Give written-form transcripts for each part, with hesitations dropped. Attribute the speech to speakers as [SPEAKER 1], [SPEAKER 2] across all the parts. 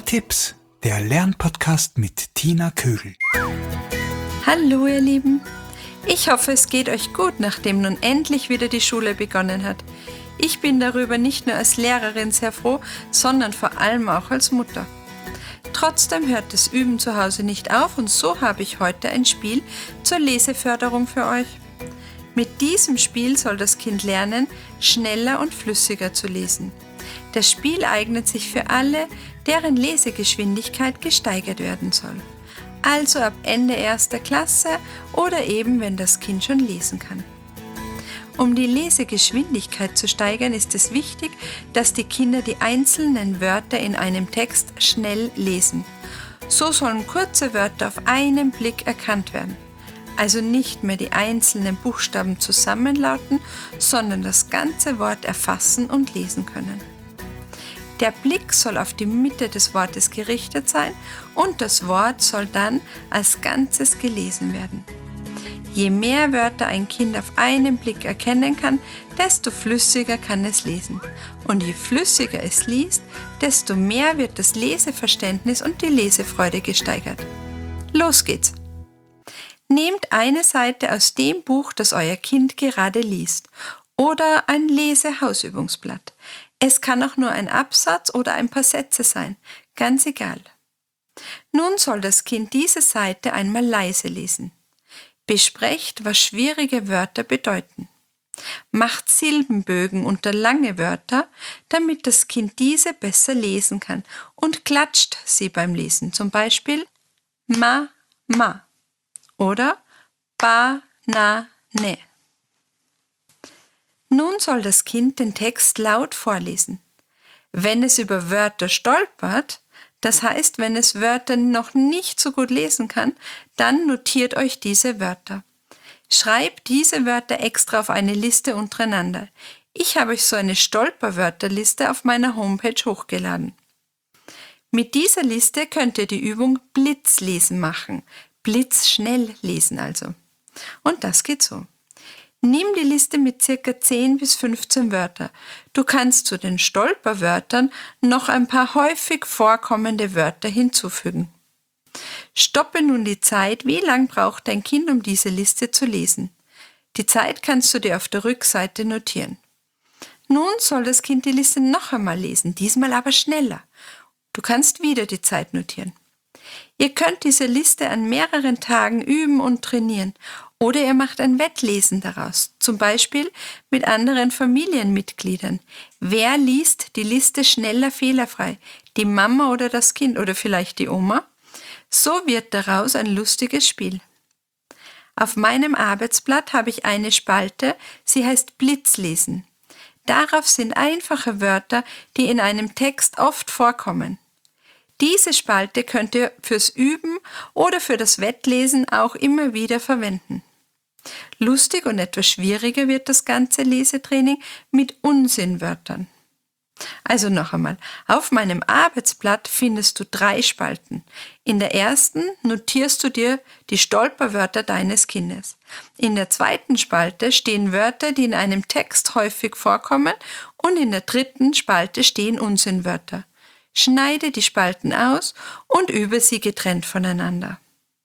[SPEAKER 1] Tina Tipps, der Lernpodcast mit Tina Kögel.
[SPEAKER 2] Hallo ihr Lieben, ich hoffe es geht euch gut, nachdem nun endlich wieder die Schule begonnen hat. Ich bin darüber nicht nur als Lehrerin sehr froh, sondern vor allem auch als Mutter. Trotzdem hört das Üben zu Hause nicht auf und so habe ich heute ein Spiel zur Leseförderung für euch. Mit diesem Spiel soll das Kind lernen, schneller und flüssiger zu lesen. Das Spiel eignet sich für alle, deren Lesegeschwindigkeit gesteigert werden soll. Also ab Ende 1. Klasse oder eben, wenn das Kind schon lesen kann. Um die Lesegeschwindigkeit zu steigern, ist es wichtig, dass die Kinder die einzelnen Wörter in einem Text schnell lesen. So sollen kurze Wörter auf einen Blick erkannt werden. Also nicht mehr die einzelnen Buchstaben zusammenlauten, sondern das ganze Wort erfassen und lesen können. Der Blick soll auf die Mitte des Wortes gerichtet sein und das Wort soll dann als Ganzes gelesen werden. Je mehr Wörter ein Kind auf einen Blick erkennen kann, desto flüssiger kann es lesen. Und je flüssiger es liest, desto mehr wird das Leseverständnis und die Lesefreude gesteigert. Los geht's! Nehmt eine Seite aus dem Buch, das euer Kind gerade liest, oder ein Lesehausübungsblatt. Es kann auch nur ein Absatz oder ein paar Sätze sein, ganz egal. Nun soll das Kind diese Seite einmal leise lesen. Besprecht, was schwierige Wörter bedeuten. Macht Silbenbögen unter lange Wörter, damit das Kind diese besser lesen kann und klatscht sie beim Lesen, zum Beispiel ma, ma oder ba, na, ne. Nun soll das Kind den Text laut vorlesen. Wenn es über Wörter stolpert, das heißt, wenn es Wörter noch nicht so gut lesen kann, dann notiert euch diese Wörter. Schreibt diese Wörter extra auf eine Liste untereinander. Ich habe euch so eine Stolperwörterliste auf meiner Homepage hochgeladen. Mit dieser Liste könnt ihr die Übung Blitzlesen machen. Blitzschnell lesen also. Und das geht so. Nimm die Liste mit ca. 10 bis 15 Wörter. Du kannst zu den Stolperwörtern noch ein paar häufig vorkommende Wörter hinzufügen. Stoppe nun die Zeit, wie lang braucht dein Kind, um diese Liste zu lesen. Die Zeit kannst du dir auf der Rückseite notieren. Nun soll das Kind die Liste noch einmal lesen, diesmal aber schneller. Du kannst wieder die Zeit notieren. Ihr könnt diese Liste an mehreren Tagen üben und trainieren. Oder ihr macht ein Wettlesen daraus, zum Beispiel mit anderen Familienmitgliedern. Wer liest die Liste schneller fehlerfrei? Die Mama oder das Kind oder vielleicht die Oma? So wird daraus ein lustiges Spiel. Auf meinem Arbeitsblatt habe ich eine Spalte, sie heißt Blitzlesen. Darauf sind einfache Wörter, die in einem Text oft vorkommen. Diese Spalte könnt ihr fürs Üben oder für das Wettlesen auch immer wieder verwenden. Lustig und etwas schwieriger wird das ganze Lesetraining mit Unsinnwörtern. Also noch einmal, auf meinem Arbeitsblatt findest du 3 Spalten. In der ersten notierst du dir die Stolperwörter deines Kindes. In der zweiten Spalte stehen Wörter, die in einem Text häufig vorkommen und in der dritten Spalte stehen Unsinnwörter. Schneide die Spalten aus und übe sie getrennt voneinander.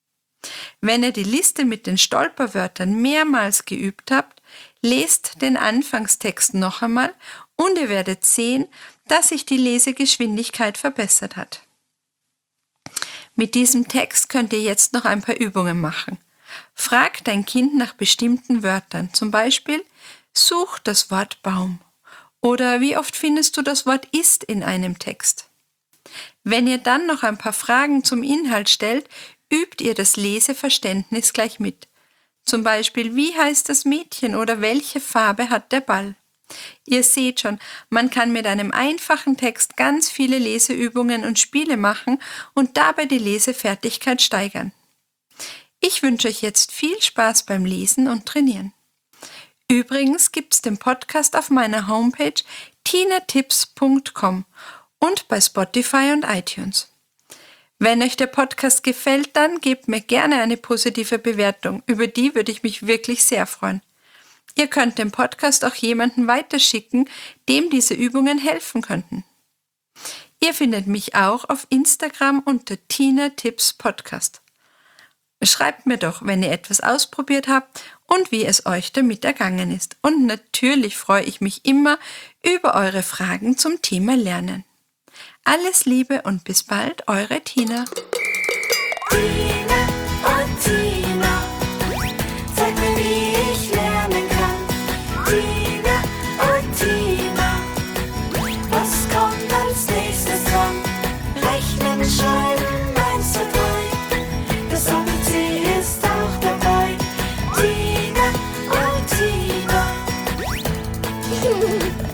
[SPEAKER 2] Wenn ihr die Liste mit den Stolperwörtern mehrmals geübt habt, lest den Anfangstext noch einmal und ihr werdet sehen, dass sich die Lesegeschwindigkeit verbessert hat. Mit diesem Text könnt ihr jetzt noch ein paar Übungen machen. Frag dein Kind nach bestimmten Wörtern, zum Beispiel such das Wort Baum oder wie oft findest du das Wort ist in einem Text. Wenn ihr dann noch ein paar Fragen zum Inhalt stellt, übt ihr das Leseverständnis gleich mit. Zum Beispiel, wie heißt das Mädchen oder welche Farbe hat der Ball? Ihr seht schon, man kann mit einem einfachen Text ganz viele Leseübungen und Spiele machen und dabei die Lesefertigkeit steigern. Ich wünsche euch jetzt viel Spaß beim Lesen und Trainieren. Übrigens gibt es den Podcast auf meiner Homepage tinatips.com und bei Spotify und iTunes. Wenn euch der Podcast gefällt, dann gebt mir gerne eine positive Bewertung. Über die würde ich mich wirklich sehr freuen. Ihr könnt den Podcast auch jemandem weiterschicken, dem diese Übungen helfen könnten. Ihr findet mich auch auf Instagram unter Tina Tipps Podcast. Schreibt mir doch, wenn ihr etwas ausprobiert habt und wie es euch damit ergangen ist. Und natürlich freue ich mich immer über eure Fragen zum Thema Lernen. Alles Liebe und bis bald, eure Tina.
[SPEAKER 3] Tina und Tina, zeig mir, wie ich lernen kann. Tina und Tina, was kommt als nächstes dran? Rechnen, schreiben, 1, 2, 3, das ABC ist auch dabei. Tina und Tina.